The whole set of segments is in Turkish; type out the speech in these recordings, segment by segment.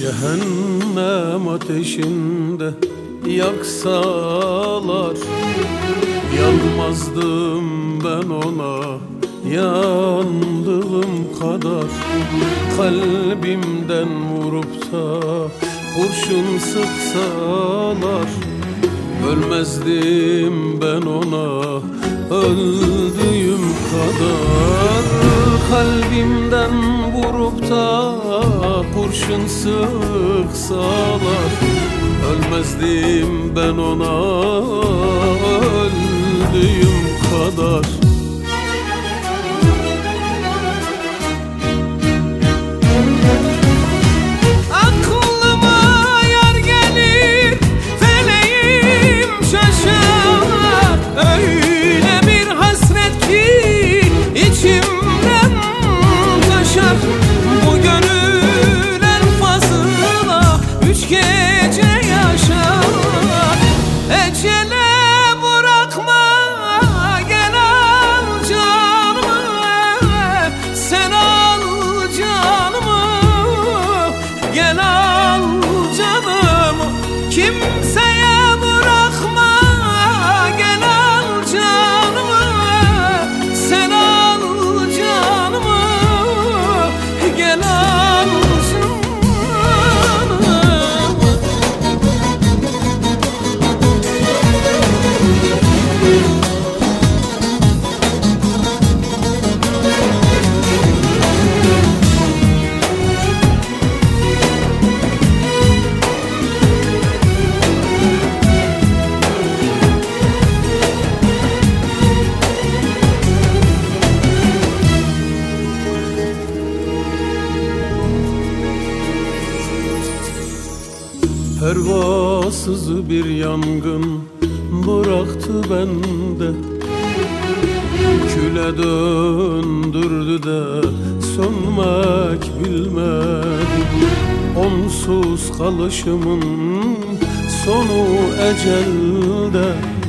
Cehennem ateşinde yaksalar yanmazdım ben ona yandığım kadar. Kalbimden vurup da kurşun sıksalar ölmezdim ben ona öldüğüm kadar. Kalbimden vurup da kurşun sıksalar ölmezdim ben ona öldüğüm kadar. Kimseye bırakma, gel al canımı. Sen al canımı, gel al canımı. Pervasız bir yangın bıraktı bende, küle döndürdü de sönmek bilmedi. Onsuz kalışımın sonu ecelde,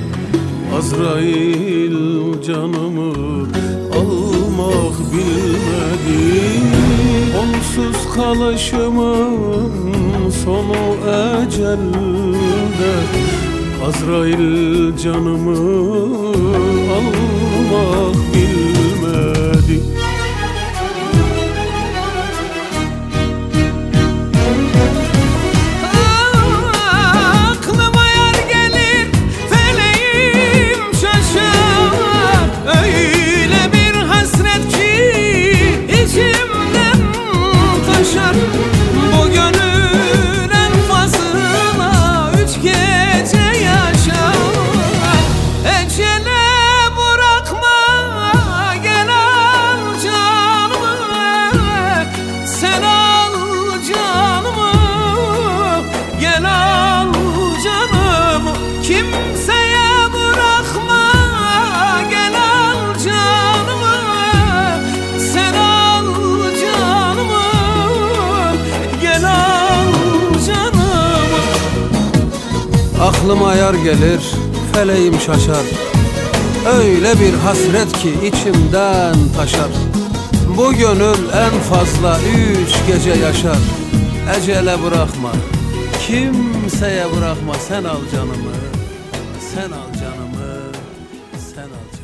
Azrail canımı almak bilmedi. Onsuz kalışımın sonu ecelde, Azrail canımı almak bilmedi. Aklıma yer gelir, feleğim şaşar. Öyle bir hasret ki içimden taşar. Bu gönül en fazla 3 gece yaşar. Ecele bırakma, gel al canımı. Sen al canımı, gel al canımı. Kimseye bırakma, gel al canımı. Sen al canımı, gel al canımı. Aklıma yar gelir, feleğim şaşar. Öyle bir hasret ki içimden taşar. Bu gönül en fazla 3 gece yaşar. Ecele bırakma, kimseye bırakma. Sen al canımı, sen al canımı, sen al canımı.